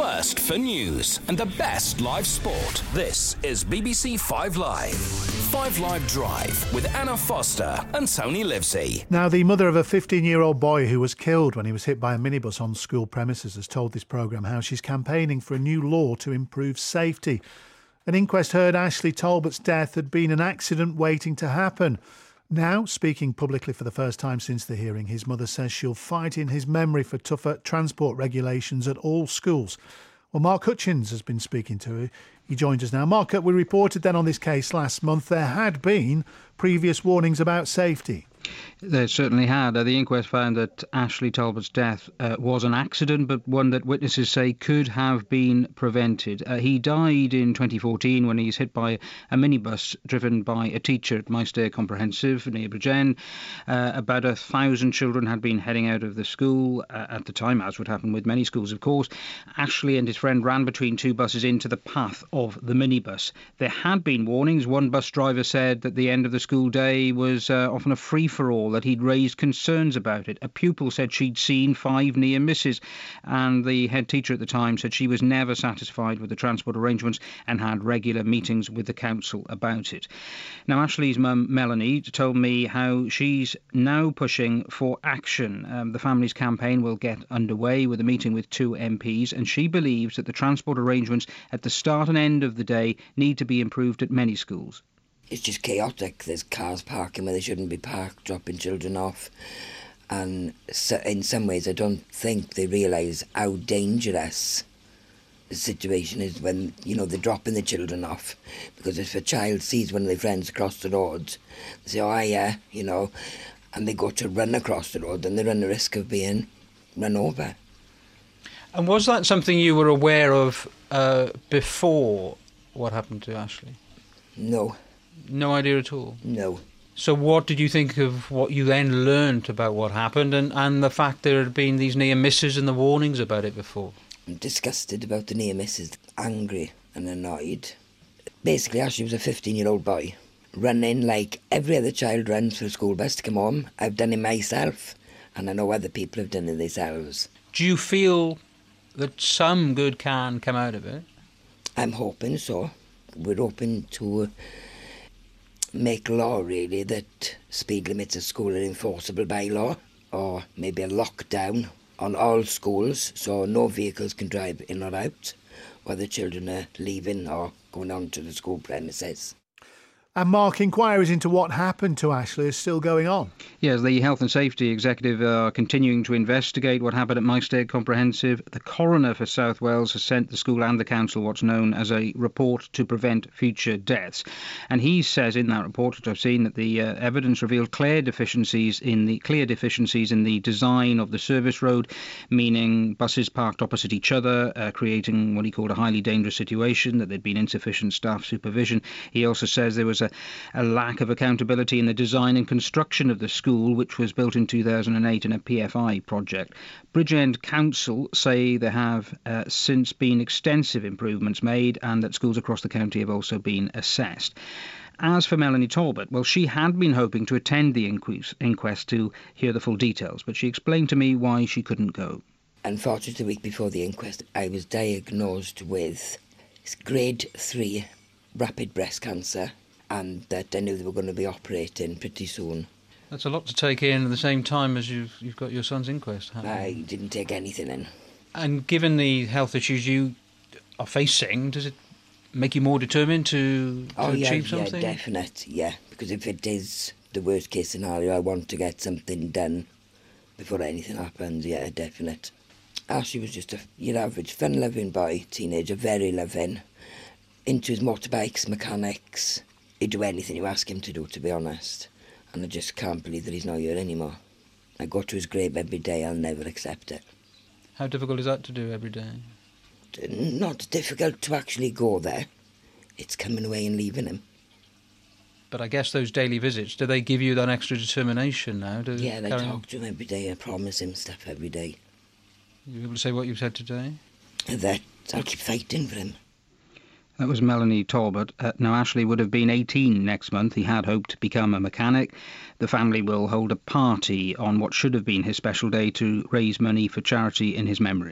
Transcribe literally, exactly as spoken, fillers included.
First for news and the best live sport. This is B B C Five Live. Five Live Drive with Anna Foster and Tony Livesey. Now, the mother of a fifteen-year-old boy who was killed when he was hit by a minibus on school premises has told this programme how she's campaigning for a new law to improve safety. An inquest heard Ashley Talbot's death had been an accident waiting to happen. Now, speaking publicly for the first time since the hearing, his mother says she'll fight in his memory for tougher transport regulations at all schools. Well, Mark Hutchins has been speaking to her. He joins us now. Mark, we reported then on this case last month there had been previous warnings about safety. They certainly had. Uh, the inquest found that Ashley Talbot's death uh, was an accident, but one that witnesses say could have been prevented. Uh, he died in twenty fourteen when he was hit by a minibus driven by a teacher at Mystare Comprehensive near Bridgend. Uh, about a thousand children had been heading out of the school uh, at the time, as would happen with many schools, of course. Ashley and his friend ran between two buses into the path of the minibus. There had been warnings. One bus driver said that the end of the school day was uh, often a free-for-all, that he'd raised concerns about it. A pupil said she'd seen five near misses, and the head teacher at the time said she was never satisfied with the transport arrangements and had regular meetings with the council about it. Now, Ashley's mum, Melanie, told me how she's now pushing for action. Um, the family's campaign will get underway with a meeting with two M Ps, and she believes that the transport arrangements at the start and end of the day need to be improved at many schools. It's just chaotic. There's cars parking where they shouldn't be parked, dropping children off. And so in some ways, I don't think they realise how dangerous the situation is when, you know, they're dropping the children off. Because if a child sees one of their friends across the road, they say, oh, yeah, you know, and they go to run across the road and they run the risk of being run over. And was that something you were aware of uh, before what happened to Ashley? No. No idea at all? No. So what did you think of what you then learnt about what happened and, and the fact there had been these near misses and the warnings about it before? I'm disgusted about the near misses, angry and annoyed. Basically, Ashley was a fifteen-year-old boy, running like every other child runs for a school bus to come home. I've done it myself, and I know other people have done it themselves. Do you feel that some good can come out of it? I'm hoping so. We're hoping to make law, really, that speed limits at school are enforceable by law, or maybe a lockdown on all schools so no vehicles can drive in or out while the children are leaving or going on to the school premises. And Mark, inquiries into what happened to Ashley is still going on. Yes, the Health and Safety Executive are continuing to investigate what happened at Mystare Comprehensive. The coroner for South Wales has sent the school and the council what's known as a report to prevent future deaths. And he says in that report, which I've seen, that the uh, evidence revealed clear deficiencies in the clear deficiencies in the design of the service road, meaning buses parked opposite each other, uh, creating what he called a highly dangerous situation, that there'd been insufficient staff supervision. He also says there was a a lack of accountability in the design and construction of the school, which was built in two thousand eight in a P F I project. Bridgend Council say there have uh, since been extensive improvements made and that schools across the county have also been assessed. As for Melanie Talbot, well, she had been hoping to attend the inquest to hear the full details, but she explained to me why she couldn't go. Unfortunately, the week before the inquest, I was diagnosed with grade three rapid breast cancer, and that I knew they were going to be operating pretty soon. That's a lot to take in at the same time as you've, you've got your son's inquest, haven't you? I didn't take anything in. And given the health issues you are facing, does it make you more determined to, to oh, yeah, achieve something? Yeah, definite, yeah. Because if it is the worst case scenario, I want to get something done before anything happens, yeah, definite. Ashley was just a, your average fun-loving boy, teenager, very loving, into his motorbikes, mechanics. He'd do anything you ask him to do, to be honest. And I just can't believe that he's not here anymore. I go to his grave every day, I'll never accept it. How difficult is that to do every day? Not difficult to actually go there. It's coming away and leaving him. But I guess those daily visits, do they give you that extra determination now? Do yeah, I talk on? to him every day. I promise him stuff every day. You able to say what you've said today? That I'll keep fighting for him. That was Melanie Talbot. Uh, now, Ashley would have been eighteen next month. He had hoped to become a mechanic. The family will hold a party on what should have been his special day to raise money for charity in his memory.